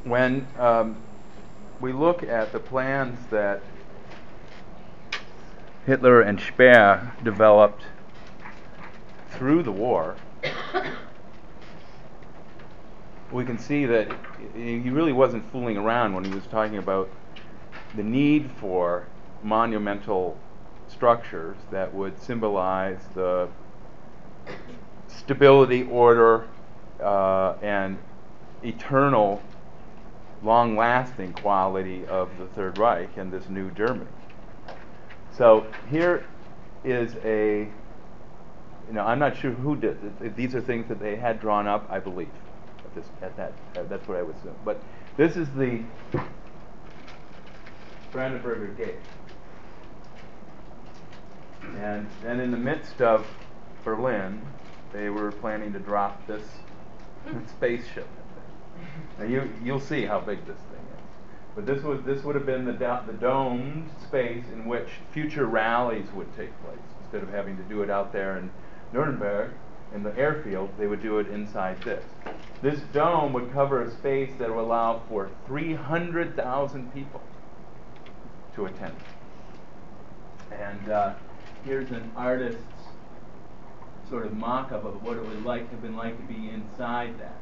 when we look at the plans that Hitler and Speer developed through the war, we can see that he really wasn't fooling around when he was talking about the need for monumental structures that would symbolize the stability, order, and eternal, long-lasting quality of the Third Reich and this new Germany. So here is I'm not sure who did it. These are things that they had drawn up, I believe. That's what I would assume. But this is the Brandenburger Gate. And then in the midst of Berlin, they were planning to drop this spaceship. Now you'll see how big this thing is. But this would have been the domed space in which future rallies would take place. Instead of having to do it out there in Nuremberg in the airfield, they would do it inside this. This dome would cover a space that would allow for 300,000 people to attend. And here's an artist's sort of mock-up of what it would have been like to be inside that.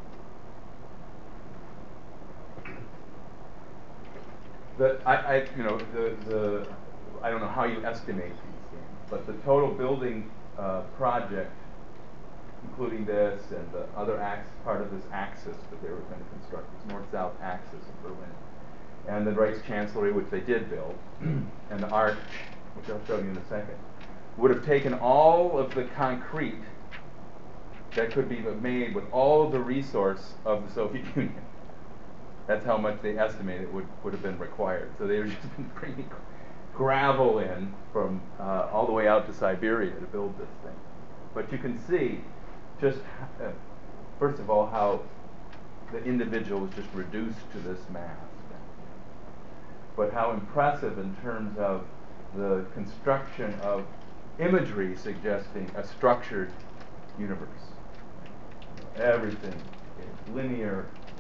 I don't know how you estimate these things, but the total building project, including this and the other part of this axis that they were going to construct, this north-south axis of Berlin, and the Reichschancellery, which they did build, and the Arch, which I'll show you in a second, would have taken all of the concrete that could be made with all of the resource of the Soviet Union. That's how much they estimated would have been required. So they were just bringing gravel in from all the way out to Siberia to build this thing. But you can see just, first of all, how the individual was just reduced to this mass. But how impressive in terms of the construction of imagery suggesting a structured universe. Everything is linear,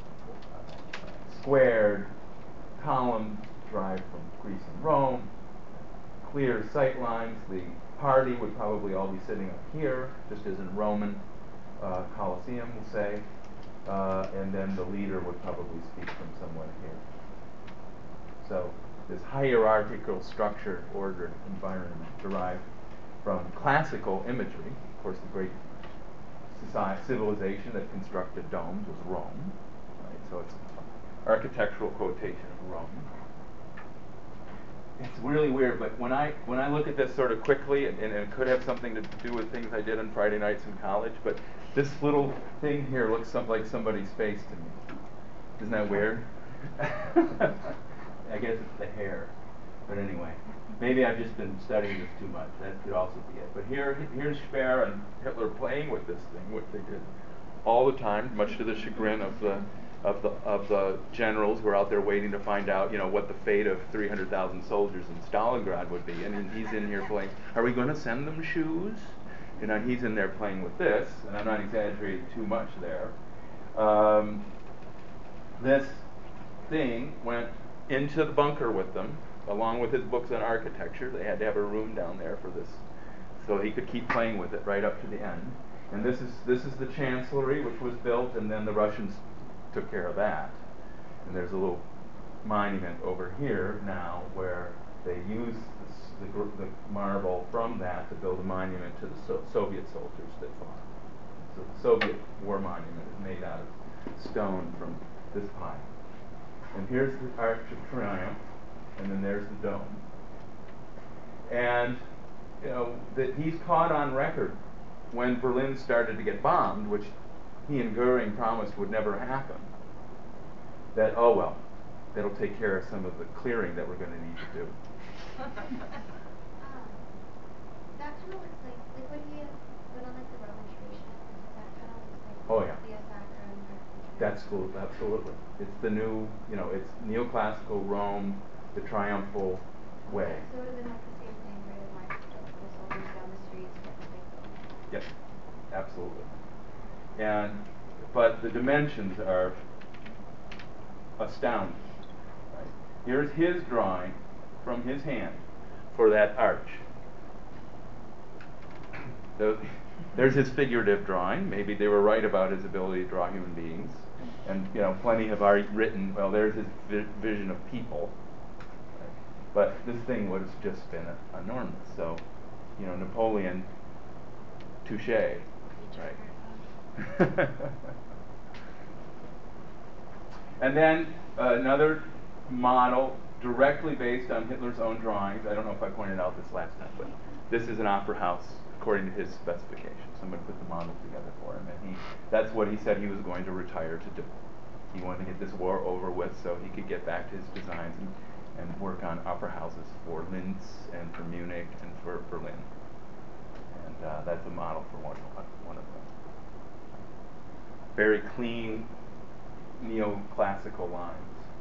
squared, columns derived from Greece and Rome, clear sight lines. The party would probably all be sitting up here, just as in Roman Colosseum, we'll say, and then the leader would probably speak from somewhere here. So this hierarchical, structured, ordered environment derived from classical imagery. Of course, the great civilization that constructed domes was Rome. Right? So it's an architectural quotation of Rome. It's really weird, but when I look at this sort of quickly, and it could have something to do with things I did on Friday nights in college, but this little thing here looks like somebody's face to me. Isn't that weird? I guess it's the hair. But anyway, maybe I've just been studying this too much. That could also be it. But here's Speer and Hitler playing with this thing, which they did all the time, much to the chagrin of the generals who are out there waiting to find out, what the fate of 300,000 soldiers in Stalingrad would be. And he's in here playing. Are we going to send them shoes? And he's in there playing with this, and I'm not exaggerating too much there. This thing went into the bunker with them, along with his books on architecture. They had to have a room down there for this, so he could keep playing with it right up to the end. And this is the Chancellery, which was built, and then the Russians took care of that. And there's a little monument over here now where they used the marble from that to build a monument to the Soviet soldiers that fought. So the Soviet war monument is made out of stone from this pile. And here's the Arch of Triumph, and then there's the dome. And that he's caught on record when Berlin started to get bombed, which he and Goering promised would never happen, that, oh well, that'll take care of some of the clearing that we're going to need to do. That kind of looks like what he had put on the Roman tradition. That kind of looks like Oh, yeah. Clea Sacra and That's cool, absolutely. It's the new, it's neoclassical Rome, the triumphal way. So it would have been like the same thing, right? Like the soldiers down the streets. Yep, absolutely. But the dimensions are astounding. Right? Here's his drawing from his hand for that arch. So, there's his figurative drawing. Maybe they were right about his ability to draw human beings. And plenty have already written, well, there's his vision of people. Right? But this thing would have just been enormous. So, Napoleon, touche. Right? And then another model directly based on Hitler's own drawings. I don't know if I pointed out this last time, but this is an opera house according to his specifications. Somebody put the model together for him, and that's what he said he was going to retire to do. He wanted to get this war over with so he could get back to his designs and work on opera houses for Linz and for Munich and for Berlin. And that's a model for one of them. Very clean neoclassical lines.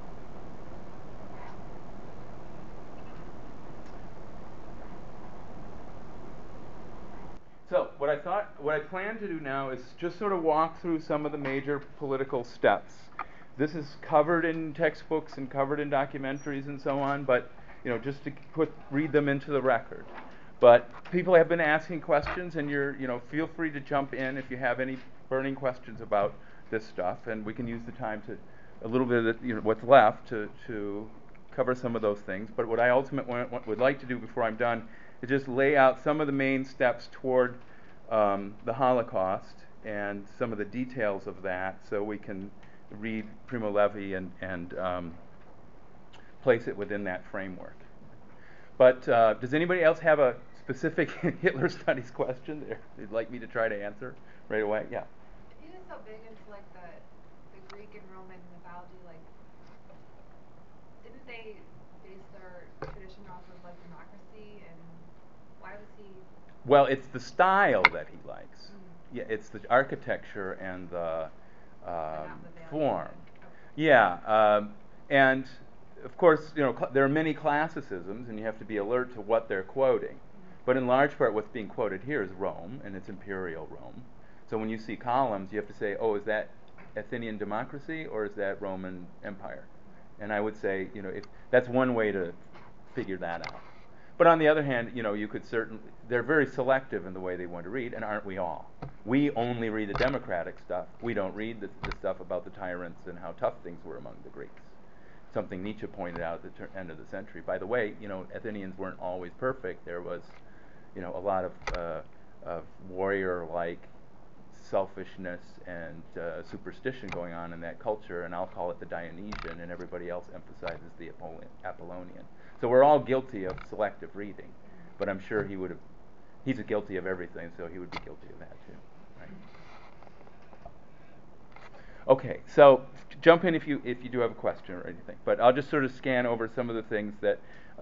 So what I plan to do now is just sort of walk through some of the major political steps. This is covered in textbooks and covered in documentaries and so on, but just to read them into the record. But people have been asking questions, and feel free to jump in if you have any burning questions about this stuff, and we can use the time to a little bit of what's left to cover some of those things. But what I ultimately would like to do before I'm done is just lay out some of the main steps toward the Holocaust and some of the details of that, so we can read Primo Levi and place it within that framework. But does anybody else have a specific Hitler studies question that you'd like me to try to answer right away? Yeah. He was so big into like the Greek and Roman mythology, like didn't they base their tradition off of like democracy, and why was he? Well, it's the style that he likes. Yeah, it's the architecture and the form. Yeah, and of course, there are many classicisms, and you have to be alert to what they're quoting. But in large part, what's being quoted here is Rome, and it's imperial Rome. So when you see columns, you have to say, oh, is that Athenian democracy or is that Roman Empire? And I would say, if that's one way to figure that out. But on the other hand, you could they're very selective in the way they want to read, and aren't we all? We only read the democratic stuff. We don't read the stuff about the tyrants and how tough things were among the Greeks. Something Nietzsche pointed out at the end of the century. By the way, Athenians weren't always perfect. There was, a lot of warrior-like selfishness and superstition going on in that culture, and I'll call it the Dionysian, and everybody else emphasizes the Apollonian. So we're all guilty of selective reading, but I'm sure he's guilty of everything, so he would be guilty of that too. Right? Okay, so jump in if you do have a question or anything, but I'll just sort of scan over some of the things that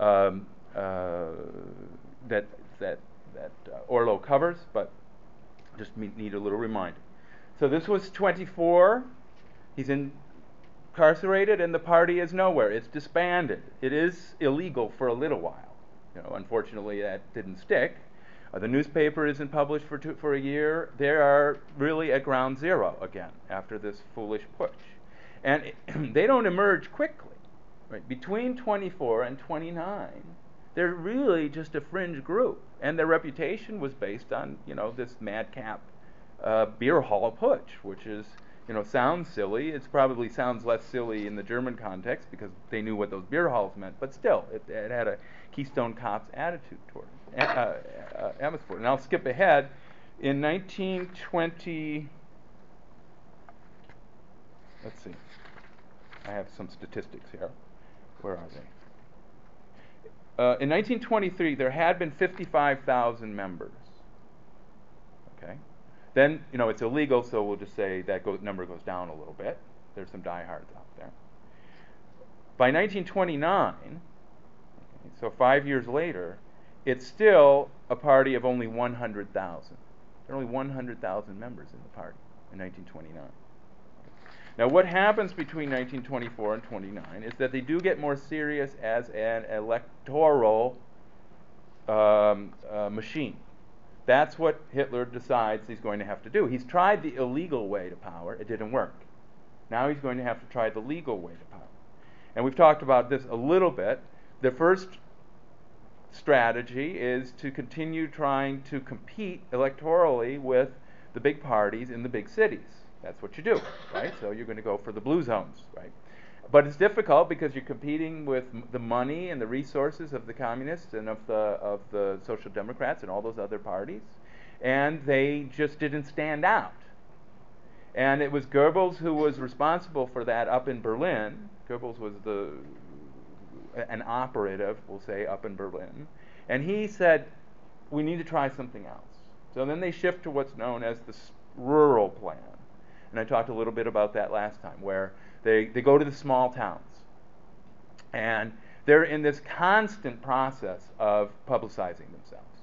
that Orlo covers, but just need a little reminder. So this was 24. He's incarcerated, and the party is nowhere. It's disbanded. It is illegal for a little while. Unfortunately, that didn't stick. The newspaper isn't published for a year. They are really at ground zero again after this foolish push. And they don't emerge quickly. Right? Between 24 and 29, they're really just a fringe group. And their reputation was based on, this madcap beer hall putsch, which is, sounds silly. It probably sounds less silly in the German context because they knew what those beer halls meant. But still, it had a Keystone Cops attitude toward it, atmosphere. And I'll skip ahead. In 1920, let's see. I have some statistics here. Where are they? In 1923, there had been 55,000 members. Okay. Then, it's illegal, so we'll just say that number goes down a little bit. There's some diehards out there. By 1929, so 5 years later, it's still a party of only 100,000. There are only 100,000 members in the party in 1929. Now, what happens between 1924 and 29 is that they do get more serious as an electoral machine. That's what Hitler decides he's going to have to do. He's tried the illegal way to power. It didn't work. Now he's going to have to try the legal way to power. And we've talked about this a little bit. The first strategy is to continue trying to compete electorally with the big parties in the big cities. That's what you do, right? So you're going to go for the blue zones, right? But it's difficult because you're competing with the money and the resources of the communists and of the social democrats and all those other parties, and they just didn't stand out. And it was Goebbels who was responsible for that up in Berlin. Goebbels was an operative, we'll say, up in Berlin. And he said, we need to try something else. So then they shift to what's known as the rural plan. And I talked a little bit about that last time, where they go to the small towns. And they're in this constant process of publicizing themselves.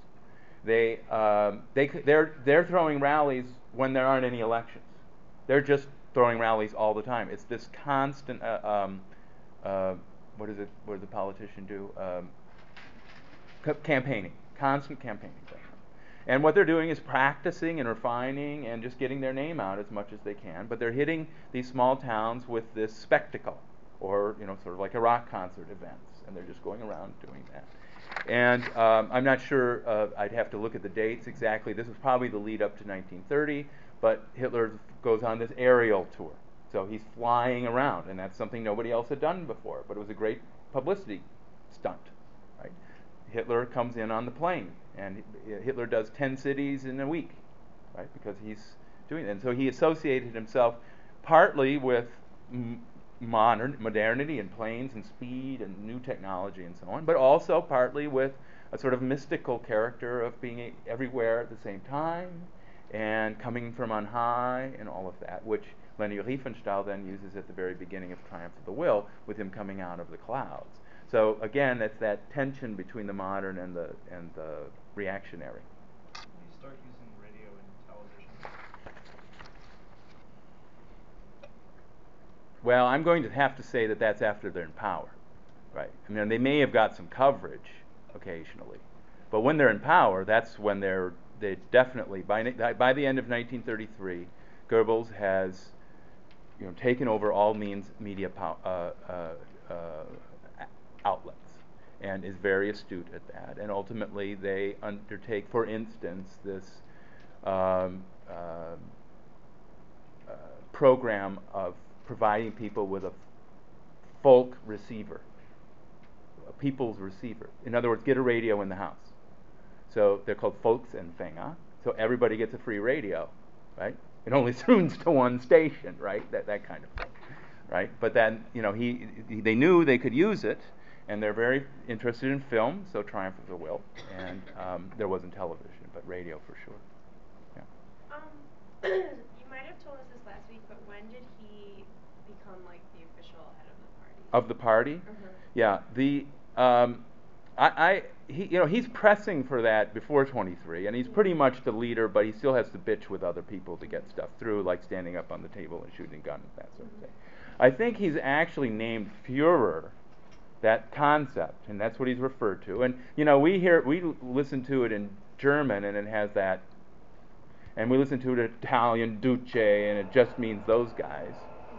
They're throwing rallies when there aren't any elections. They're just throwing rallies all the time. It's this constant, what does the politician do? Campaigning, constant campaigning. And what they're doing is practicing and refining and just getting their name out as much as they can. But they're hitting these small towns with this spectacle, or sort of like a rock concert events, and they're just going around doing that. And I'm not sure. I'd have to look at the dates exactly. This was probably the lead up to 1930. But Hitler goes on this aerial tour. So he's flying around, and that's something nobody else had done before. But it was a great publicity stunt, right? Hitler comes in on the plane, and Hitler does 10 cities in a week, right? Because he's doing it. And so he associated himself partly with modernity and planes and speed and new technology and so on, but also partly with a sort of mystical character of being everywhere at the same time, and coming from on high and all of that, which Leni Riefenstahl then uses at the very beginning of Triumph of the Will, with him coming out of the clouds. So again, it's that tension between the modern and the reactionary. When you start using radio and television? Well, I'm going to have to say that that's after they're in power, right? I mean, they may have got some coverage occasionally, but when they're in power, that's when they definitely, by the end of 1933, Goebbels has taken over all media outlets, and is very astute at that. And ultimately, they undertake, for instance, this program of providing people with a folk receiver, a people's receiver. In other words, get a radio in the house. So they're called Volksempfänger. So everybody gets a free radio, right? It only tunes to one station, right? That kind of thing, right? But then, they knew they could use it, and they're very interested in film. So Triumph of the Will, and there wasn't television, but radio for sure. Yeah. You might have told us this last week, but when did he become like the official head Of the party? Yeah. He's pressing for that before 23, and he's pretty much the leader, but he still has to bitch with other people to get stuff through, like standing up on the table and shooting guns, that sort of thing. I think he's actually named Führer, that concept, and that's what he's referred to. And we listen to it in German, and it has that, and we listen to it in Italian, Duce, and it just means those guys.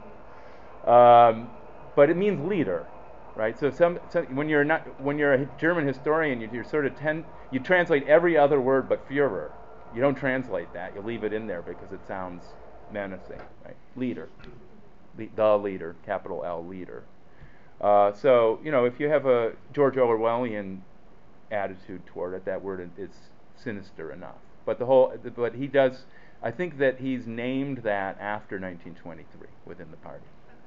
But it means leader. Right, so when you're a German historian, you translate every other word but Führer. You don't translate that. You leave it in there because it sounds menacing. Right, leader, the leader, capital L, leader. So if you have a George Orwellian attitude toward it, that word is sinister enough. But he does. I think that he's named that after 1923 within the party.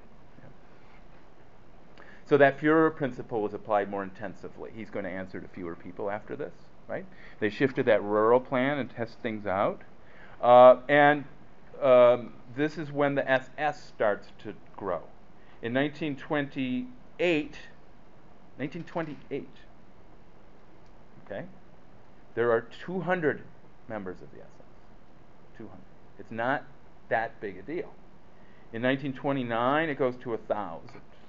So that Führer principle was applied more intensively. He's going to answer to fewer people after this, right? They shifted that rural plan and test things out. This is when the SS starts to grow. In 1928, okay, there are 200 members of the SS. 200. It's not that big a deal. In 1929, it goes to 1,000.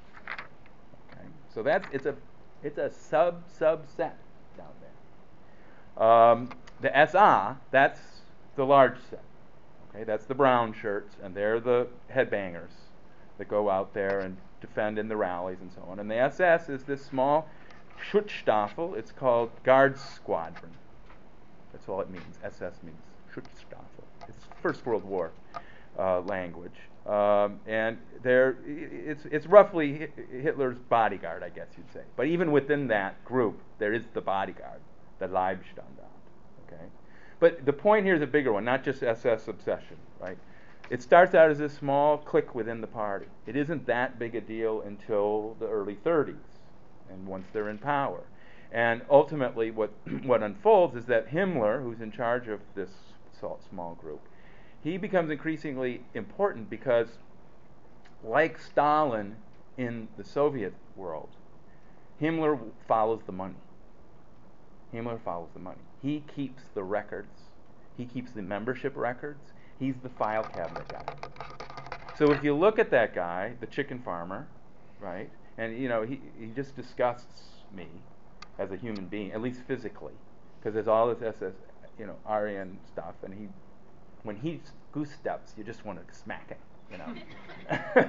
So it's a subset down there. The SA, that's the large set. Okay, that's the brown shirts, and they're the headbangers. that go out there and defend in the rallies and so on. And the SS is this small Schutzstaffel. It's called Guards Squadron. That's all it means. SS means Schutzstaffel. It's First World War language. And it's roughly Hitler's bodyguard, I guess you'd say. But even within that group, there is the bodyguard, the Leibstandarte. Okay? But the point here is a bigger one, not just SS obsession, right? It starts out as a small clique within the party. It isn't that big a deal until the early 30s, and once they're in power. And ultimately, what unfolds is that Himmler, who's in charge of this small group, he becomes increasingly important because, like Stalin in the Soviet world, Himmler follows the money. Himmler follows the money. He keeps the records. He keeps the membership records. He's the file cabinet guy. So if you look at that guy, the chicken farmer, right, and he just disgusts me as a human being, at least physically, because there's all this SS, Aryan stuff, and when he goose steps, you just want to smack him,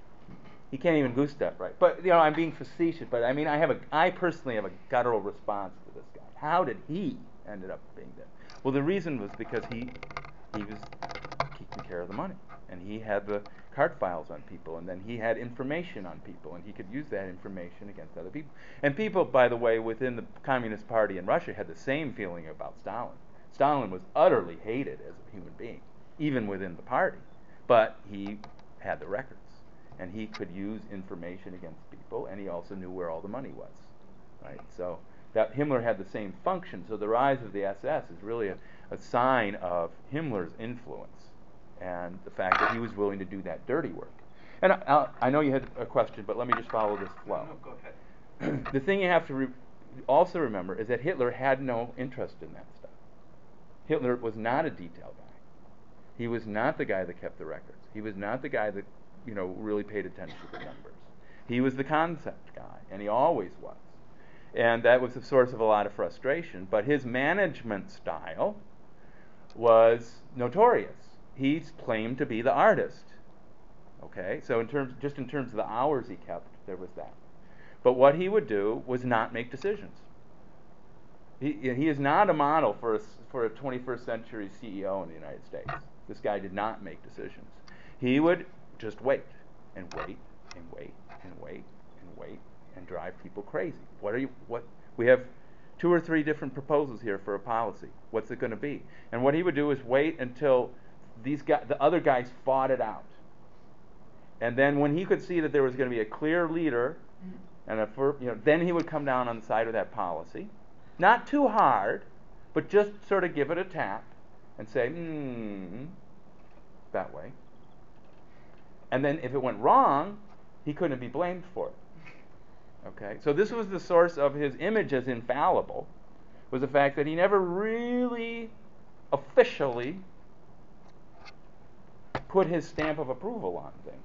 He can't even goose step right. But I'm being facetious. But I mean, I personally have a guttural response to this guy. How did he ended up being there? Well, the reason was because he was keeping care of the money, and he had the cart files on people, and then he had information on people, and he could use that information against other people. And people, by the way, within the Communist Party in Russia had the same feeling about Stalin. Stalin was utterly hated as a human being, even within the party, but he had the records, and he could use information against people, and he also knew where all the money was, right? So that Himmler had the same function. So the rise of the SS is really a sign of Himmler's influence and the fact that he was willing to do that dirty work. And I know you had a question, but let me just follow this flow. No, go ahead. The thing you have to also remember is that Hitler had no interest in that stuff. Hitler was not a detail guy. He was not the guy that kept the records. He was not the guy that really paid attention to the numbers. He was the concept guy, and he always was. And that was the source of a lot of frustration. But his management style was notorious. He claimed to be the artist. Okay, so in terms of the hours he kept, there was that. But what he would do was not make decisions. He is not a model for a 21st century CEO in the United States. This guy did not make decisions. He would just wait and wait and wait and wait and wait and drive people crazy. We have 2 or 3 different proposals here for a policy. What's it going to be? And what he would do is wait until the other guys fought it out. And then when he could see that there was going to be a clear leader, and then he would come down on the side of that policy. Not too hard, but just sort of give it a tap and say, that way. And then if it went wrong, he couldn't be blamed for it. Okay? So this was the source of his image as infallible, was the fact that he never really officially put his stamp of approval on things.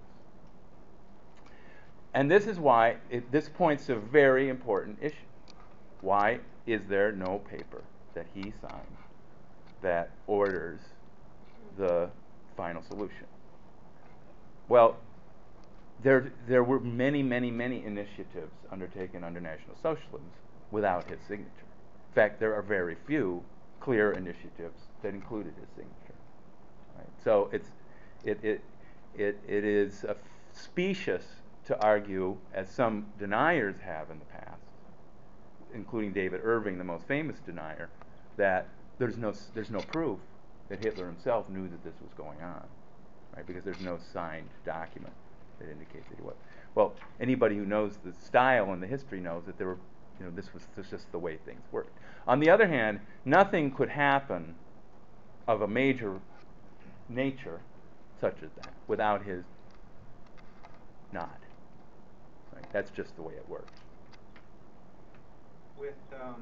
And this is why this points to a very important issue. Why is there no paper that he signed that orders the final solution? Well, there were many, many, many initiatives undertaken under National Socialism without his signature. In fact, there are very few clear initiatives that included his signature. Right? So it is specious to argue, as some deniers have in the past, including David Irving, the most famous denier, that there's no proof that Hitler himself knew that this was going on, right? Because there's no signed document that indicates that he was. Well, anybody who knows the style and the history knows that this was just the way things worked. On the other hand, nothing could happen of a major nature, such as that, without his nod. Right? That's just the way it works. With the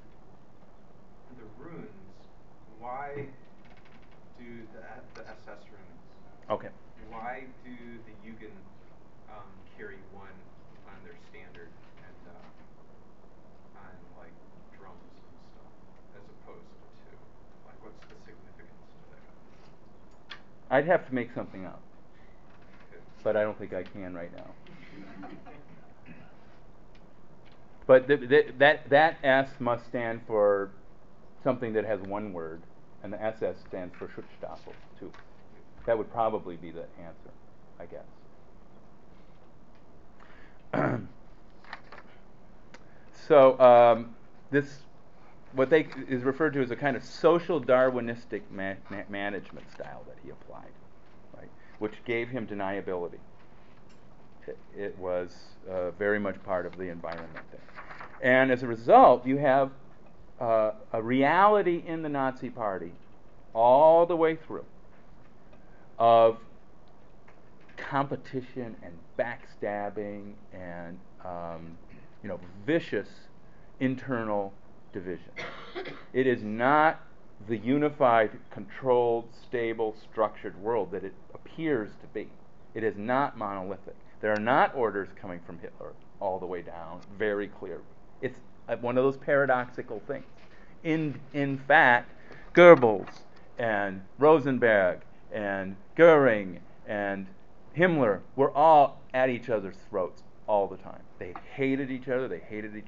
runes, why do the SS runes? Okay. Why do the Jugend carry one on their standard and on like drums and stuff, as opposed to two? Like, what's the significance to that? I'd have to make something up. Okay. but I don't think I can right now. But that S must stand for something that has one word, and the SS stands for Schutzstaffel, too. That would probably be the answer, I guess. So this, what they is referred to as a kind of social Darwinistic management style that he applied, right, which gave him deniability. It was very much part of the environment there. And as a result, you have a reality in the Nazi Party all the way through of competition and backstabbing and vicious internal division. It is not the unified, controlled, stable, structured world that it appears to be. It is not monolithic. There are not orders coming from Hitler all the way down very clearly. It's one of those paradoxical things. In fact, Goebbels and Rosenberg and Goering and Himmler were all at each other's throats all the time. They hated each other. They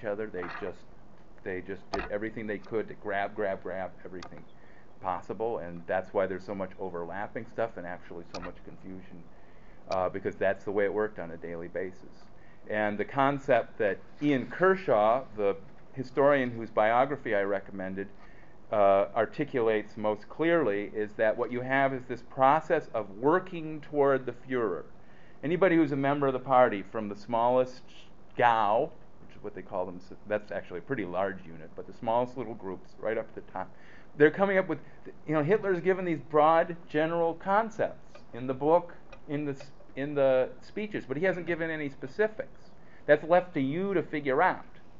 just did everything they could to grab everything possible, and that's why there's so much overlapping stuff and actually so much confusion, because that's the way it worked on a daily basis. And the concept that Ian Kershaw, the historian whose biography I recommended, articulates most clearly is that what you have is this process of working toward the Führer. Anybody who's a member of the party, from the smallest Gau, which is what they call them, that's actually a pretty large unit, but the smallest little groups right up at the top, they're coming up with, Hitler's given these broad general concepts in the book, in the speeches, but he hasn't given any specifics. That's left to you to figure out.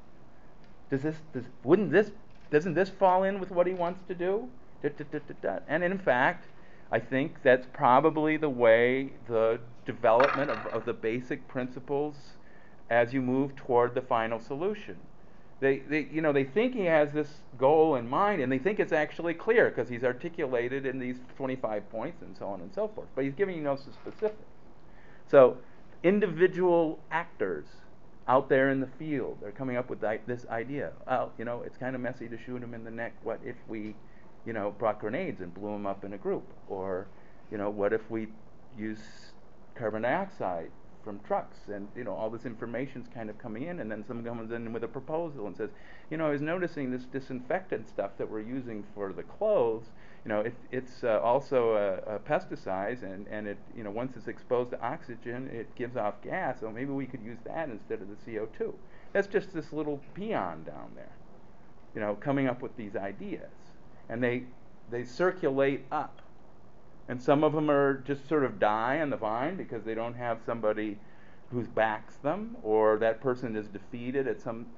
Doesn't this fall in with what he wants to do? And in fact, I think that's probably the way the development of the basic principles as you move toward the final solution. They think he has this goal in mind, and they think it's actually clear because he's articulated in these 25 points and so on and so forth. But he's giving you no specifics. So individual actors out there in the field are coming up with this idea. Oh, it's kind of messy to shoot him in the neck. What if we, brought grenades and blew him up in a group? Or, what if we use carbon dioxide from trucks? And, all this information's kind of coming in, and then someone comes in with a proposal and says, I was noticing this disinfectant stuff that we're using for the clothes, it's also a pesticide, and it, once it's exposed to oxygen, it gives off gas, so maybe we could use that instead of the CO2. That's just this little peon down there, coming up with these ideas. And they circulate up. And some of them are just sort of die on the vine because they don't have somebody who backs them, or that person is defeated at some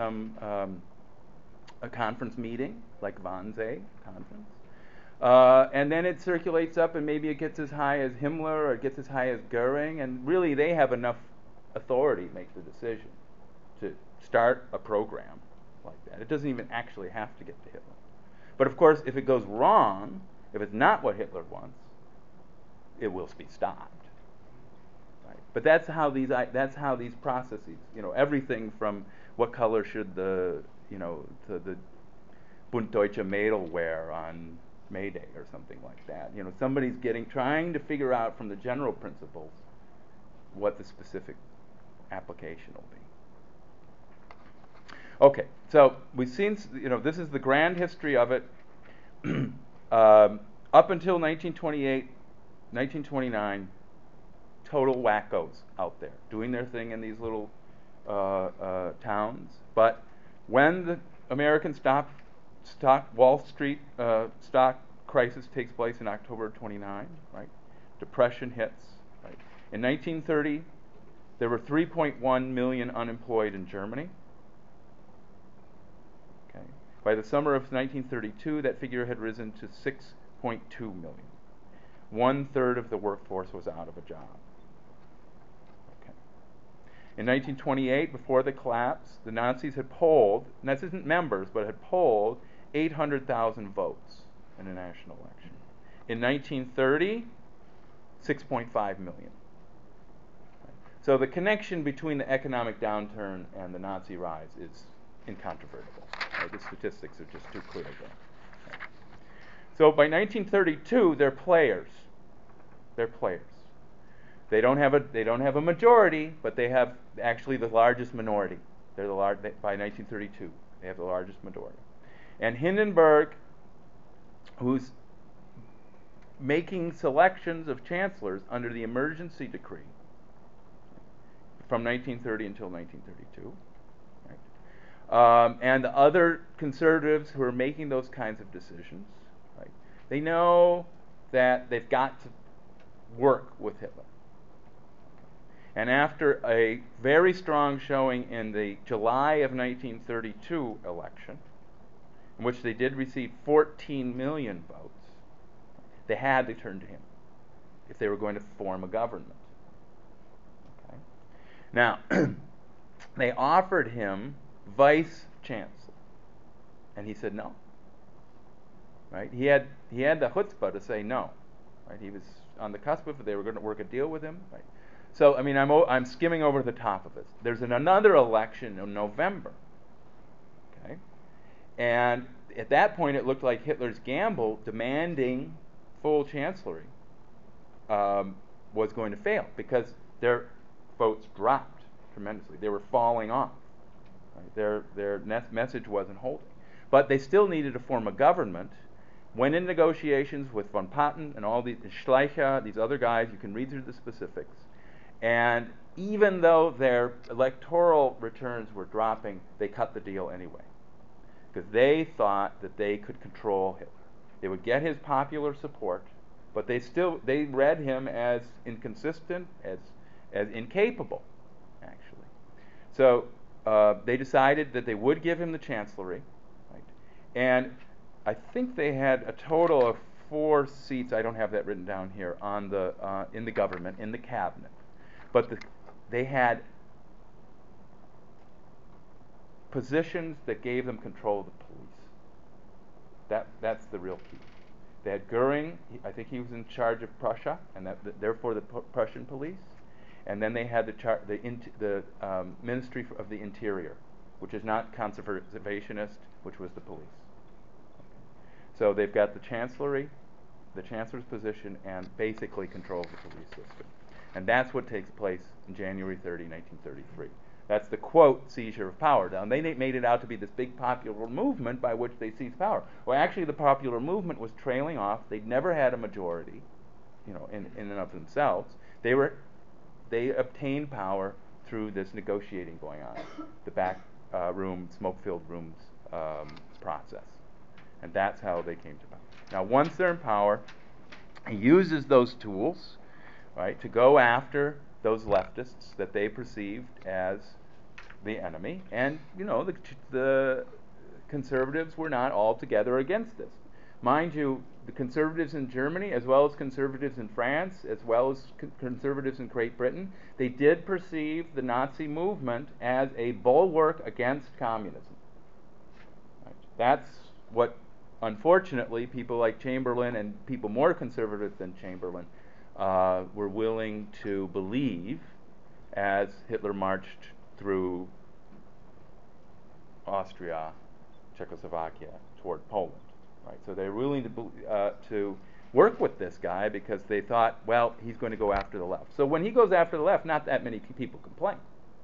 a conference meeting, like Wannsee conference. And then it circulates up, and maybe it gets as high as Himmler, or it gets as high as Goering, and really they have enough authority to make the decision to start a program like that. It doesn't even actually have to get to Hitler. But of course, if it goes wrong, if it's not what Hitler wants, it will be stopped. Right? But that's how these processes, everything from what color should the Bund Deutsche Mädel wear on May Day or something like that. Somebody's trying to figure out from the general principles what the specific application will be. Okay, so we've seen, this is the grand history of it. Up until 1928, 1929, total wackos out there doing their thing in these little towns. But when the American Wall Street stock crisis takes place in October 29, right? Depression hits. Right? In 1930, there were 3.1 million unemployed in Germany. Okay. By the summer of 1932, that figure had risen to 6.2 million. 1/3 of the workforce was out of a job. Okay. In 1928, before the collapse, the Nazis had polled, and this isn't members, but had polled 800,000 votes in a national election. In 1930, 6.5 million. So the connection between the economic downturn and the Nazi rise is incontrovertible. The statistics are just too clear there. So by 1932, they're players. They're players. They don't have a majority, but they have actually the largest minority. By 1932, they have the largest majority. And Hindenburg, who's making selections of chancellors under the emergency decree from 1930 until 1932, right? And the other conservatives who are making those kinds of decisions, right? They know that they've got to work with Hitler. And after a very strong showing in the July of 1932 election, in which they did receive 14 million votes, they had to turn to him if they were going to form a government. Okay? Now, they offered him vice chancellor, and he said no. Right? He had the chutzpah to say no. Right? He was on the cusp of it. They were going to work a deal with him. Right? So, I mean, I'm skimming over the top of this. There's another election in November. Okay? And at that point, it looked like Hitler's gamble demanding full chancellery was going to fail because their votes dropped tremendously. They were falling off. Right? Their message wasn't holding. But they still needed to form a government. Went in negotiations with von Patten and all these Schleicher, these other guys. You can read through the specifics. And even though their electoral returns were dropping, they cut the deal anyway. Because they thought that they could control Hitler. They would get his popular support, but they read him as inconsistent, as incapable, actually. So they decided that they would give him the chancellery, right? And I think they had a total of 4 seats. I don't have that written down here on in the government, in the cabinet. But they had positions that gave them control of the police. That's the real key. They had Goering. I think he was in charge of Prussia, and therefore the Prussian police. And then they had the Ministry of the Interior, which is not conservationist, which was the police. So they've got the chancellery, the chancellor's position, and basically control of the police system. And that's what takes place in January 30, 1933. That's the, quote, seizure of power. Now, they made it out to be this big popular movement by which they seized power. Well, actually, the popular movement was trailing off. They'd never had a majority, in and of themselves. They obtained power through this negotiating going on, the back room, smoke-filled rooms process. And that's how they came to power. Now, once they're in power, he uses those tools, right, to go after those leftists that they perceived as the enemy. And, the conservatives were not altogether against this. Mind you, the conservatives in Germany, as well as conservatives in France, as well as conservatives in Great Britain, they did perceive the Nazi movement as a bulwark against communism. Right? That's what, unfortunately, people like Chamberlain and people more conservative than Chamberlain were willing to believe as Hitler marched through Austria, Czechoslovakia, toward Poland. Right? So they were willing to work with this guy because they thought, well, he's going to go after the left. So when he goes after the left, not that many people complain.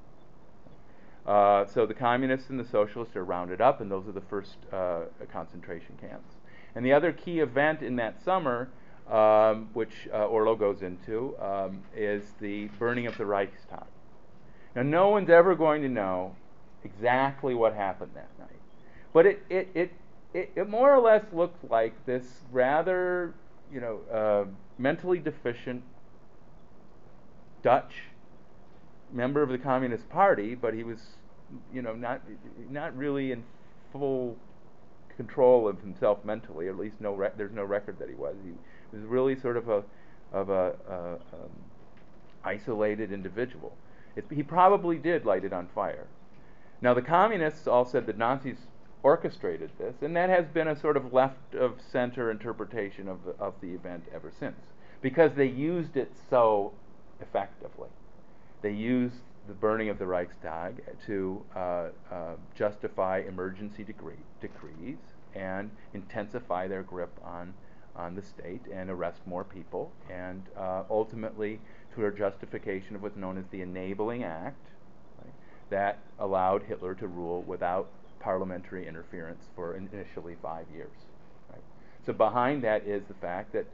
So the communists and the socialists are rounded up, and those are the first concentration camps. And the other key event in that summer, which Orlo goes into, is the burning of the Reichstag. Now, no one's ever going to know exactly what happened that night, but it more or less looked like this rather, mentally deficient Dutch member of the Communist Party, but he was, not really in full control of himself mentally. At least there's no record that he was. He was really sort of a isolated individual. He probably did light it on fire. Now, the communists all said that Nazis orchestrated this, and that has been a sort of left-of-center interpretation of the event ever since, because they used it so effectively. They used the burning of the Reichstag to justify emergency decrees and intensify their grip on the state and arrest more people, and ultimately to their justification of what's known as the Enabling Act, right, that allowed Hitler to rule without parliamentary interference for initially 5 years. Right? So behind that is the fact that,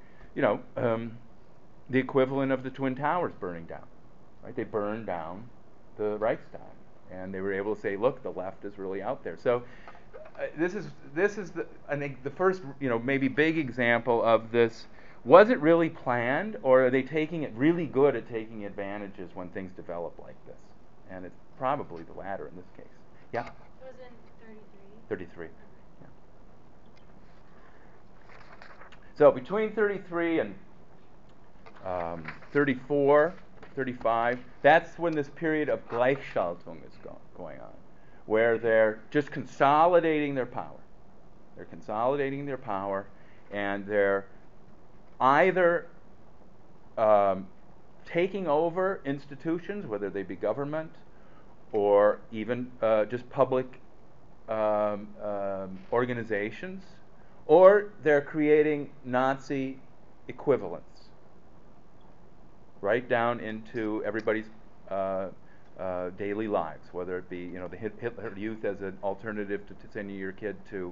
the equivalent of the Twin Towers burning down. Right? They burned down the Reichstag, and they were able to say, look, the left is really out there. So this is I think the first maybe big example of this. Was it really planned, or are they really good at taking advantages when things develop like this? And it's probably the latter in this case. Yeah. It was in 33. 33. Yeah. So between 33 and 34, 35, that's when this period of Gleichschaltung is going on, where they're just consolidating their power. They're consolidating their power, and they're either taking over institutions, whether they be government or even just public organizations, or they're creating Nazi equivalents right down into everybody's daily lives, whether it be the Hitler Youth as an alternative to sending your kid to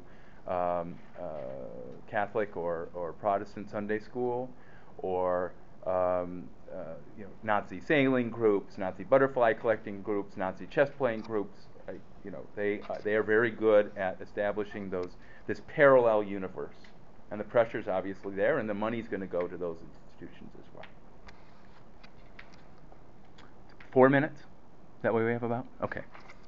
Catholic or Protestant Sunday school, or Nazi sailing groups, Nazi butterfly collecting groups, Nazi chess playing groups. They are very good at establishing this parallel universe, and the pressure's obviously there, and the money's going to go to those institutions as well. 4 minutes? Is that what we have about? Okay.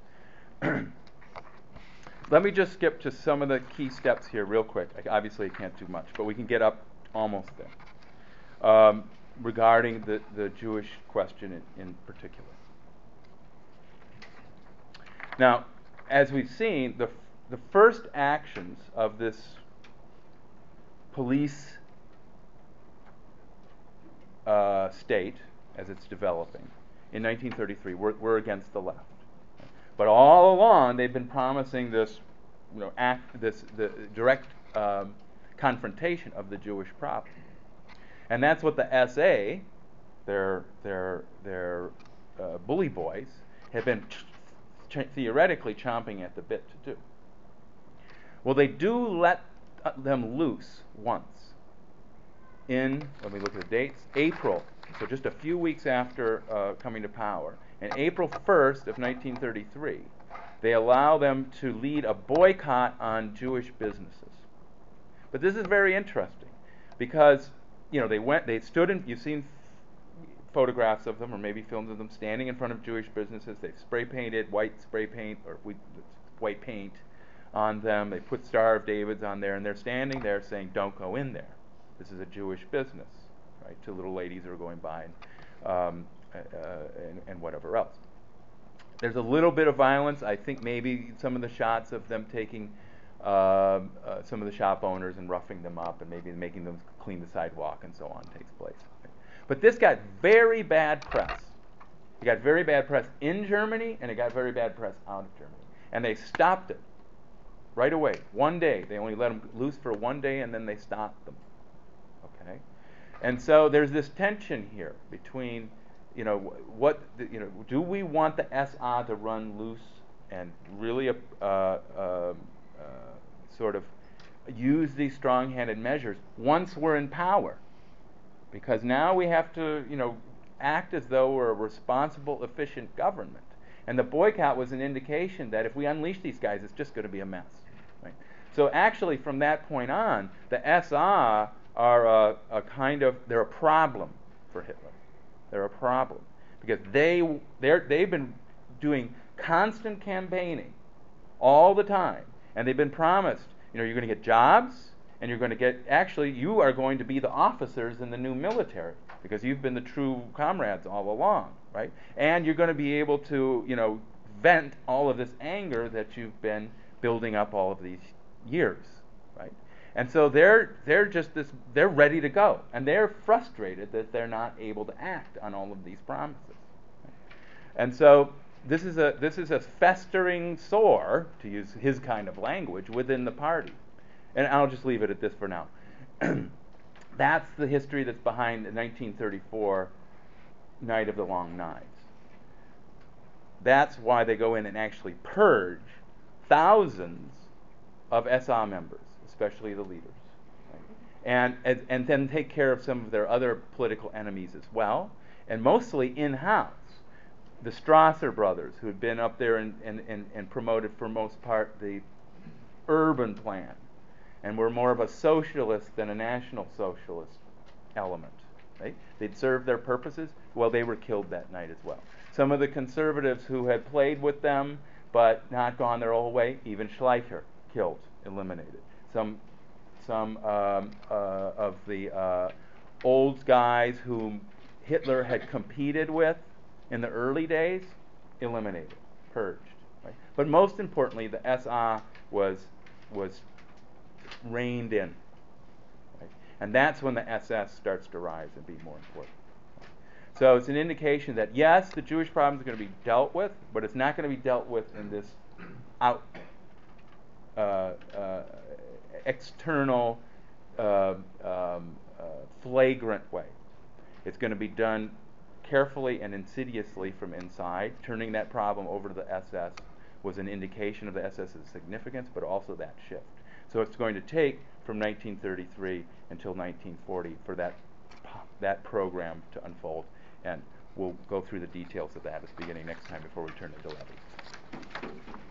Let me just skip to some of the key steps here real quick. Obviously, I can't do much, but we can get up almost there. Regarding the Jewish question in particular. Now, as we've seen, the first actions of this police state, as it's developing, in 1933, were against the left. But all along, they've been promising this, the direct confrontation of the Jewish problem, and that's what the SA, their bully boys, have been theoretically chomping at the bit to do. Well, they do let them loose once. Let me look at the dates, April, so just a few weeks after coming to power, and April 1st of 1933, they allow them to lead a boycott on Jewish businesses. But this is very interesting, because they stood in, you've seen photographs of them, or maybe films of them standing in front of Jewish businesses. They've spray painted white spray paint, or white paint on them. They put Star of David's on there, and they're standing there saying, don't go in there. This is a Jewish business, right? Two little ladies are going by, and whatever else. There's a little bit of violence. I think maybe some of the shots of them taking some of the shop owners and roughing them up, and maybe making them clean the sidewalk and so on takes place. But this got very bad press. It got very bad press in Germany, and it got very bad press out of Germany. And they stopped it right away. One day. They only let them loose for one day, and then they stopped them. Okay? And so there's this tension here between, do we want the SA to run loose and really sort of use these strong-handed measures once we're in power? Because now we have to, act as though we're a responsible, efficient government. And the boycott was an indication that if we unleash these guys, it's just going to be a mess. Right? So actually, from that point on, the SA are they're a problem for Hitler. They're a problem because they've been doing constant campaigning all the time, and they've been promised, you're going to get jobs, and you are going to be the officers in the new military because you've been the true comrades all along, right? And you're going to be able to, vent all of this anger that you've been building up all of these years, right? And so they're ready to go, and they're frustrated that they're not able to act on all of these promises. And so this is a festering sore, to use his kind of language, within the party. And I'll just leave it at this for now. That's the history that's behind the 1934 Night of the Long Knives. That's why they go in and actually purge thousands of SA members, especially the leaders, right? And then take care of some of their other political enemies as well, and mostly in-house. The Strasser brothers, who had been up there and promoted for most part the urban plan, and were more of a socialist than a national socialist element. Right? They'd served their purposes. Well, they were killed that night as well. Some of the conservatives who had played with them but not gone their whole way, even Schleicher, killed, eliminated. Some of the old guys whom Hitler had competed with in the early days, eliminated, purged. Right? But most importantly, the SA was reined in. Right? And that's when the SS starts to rise and be more important. So it's an indication that, yes, the Jewish problem is going to be dealt with, but it's not going to be dealt with in this external, flagrant way. It's going to be done carefully and insidiously from inside. Turning that problem over to the SS was an indication of the SS's significance, but also that shift. So it's going to take from 1933 until 1940 for that program to unfold, and we'll go through the details of that at the beginning next time before we turn to levies.